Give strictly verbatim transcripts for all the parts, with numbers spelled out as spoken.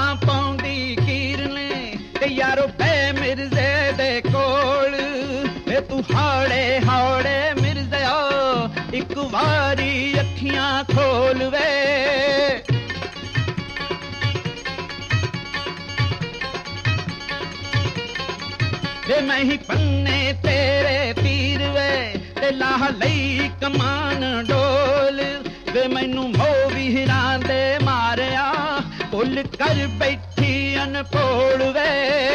पाउंदी कीरने ते यारो बे मिर्जे दे कोल वे तू हाड़े हाड़े मिर्ज़ा एक वारी अखियां खोल वे वे मैं ही पन्ने तेरे तीर वे ते लाह लई कमान डोल वे मैनू मोवीरां दे मारिया भुल कर बैठी अनपोल वे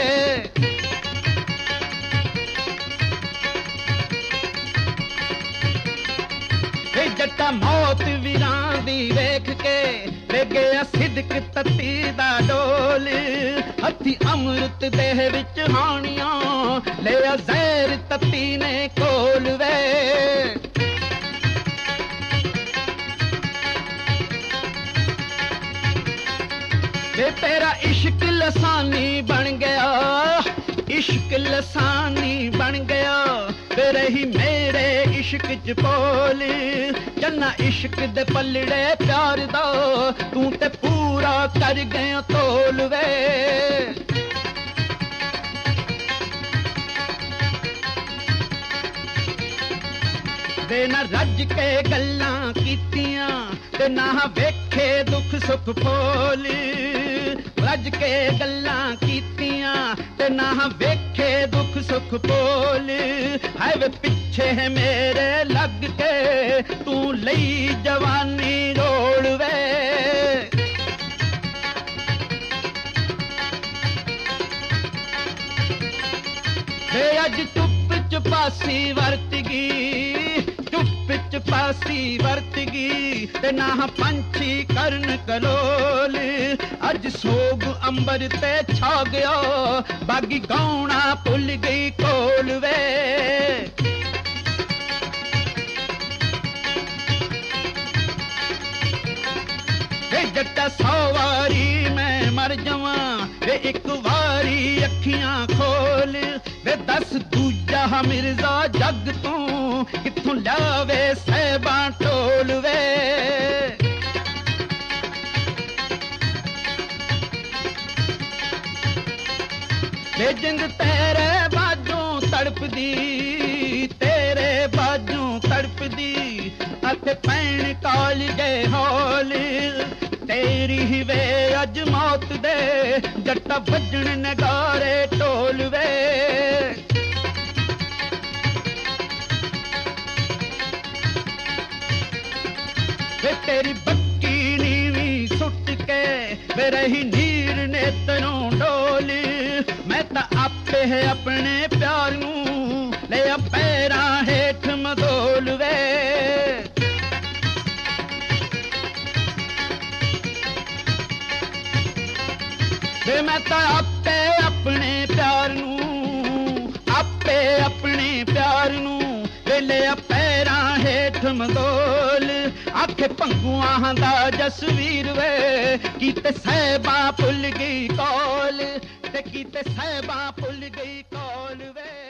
जट्टा मौत वीरां दी वेख के ले गया सिदक तत्ती दा डोल हथी अमृत देह विच हानियां ले जहर तत्ती ने कोल वे वे तेरा इश्क लसानी बन गया इश्क लसानी बन गया फिर ही मेरे इश्क च पोल जन्ना इश्क दे पलड़े प्यार दा तू ते पूरा कर गया तोल वे वे ना रज के गल्लां कीतियां ते ना वेखे दुख सुख फोल रज के गल्लां कीतियां ते ना वेखे दुख सुख बोल है वे पिछे है मेरे लग के तू लई जवानी रोड़ वे वे अज चुप चुपासी वरतगी चुप चुपासी वरतगी ते ना पंछी करन कलोल अज सोग अंबर ते छा गया बागी गौना भुल गई कोल वे जट्टा सौ वारी मैं मर जावां वे एक वारी अखियां खोल वे दस दूजा मिर्जा जग तू किथों लावे सहबा टोल वे वे जिंद तेरे बाजों तड़पदी तेरे बाजों तड़पदी अते पैण काल गए हौल तेरी ही वे अज मौत दे जट्टा बजन नगारे टोल वे वे तेरी बक्की नीवी सुट के वे रही नीर ने तनों डोल मैं ता आपे है अपने प्यार नू ले पैरां हेठ मदोल वे वे मैं ता आपे अपने प्यार नू आपे अपने प्यार नू वे ले पैरां हेठ मदोल आखे भंगुआं दा जसवीर वे कीते सहबा भुल गई कौल ते कीते सहबा भुल गई कौल वे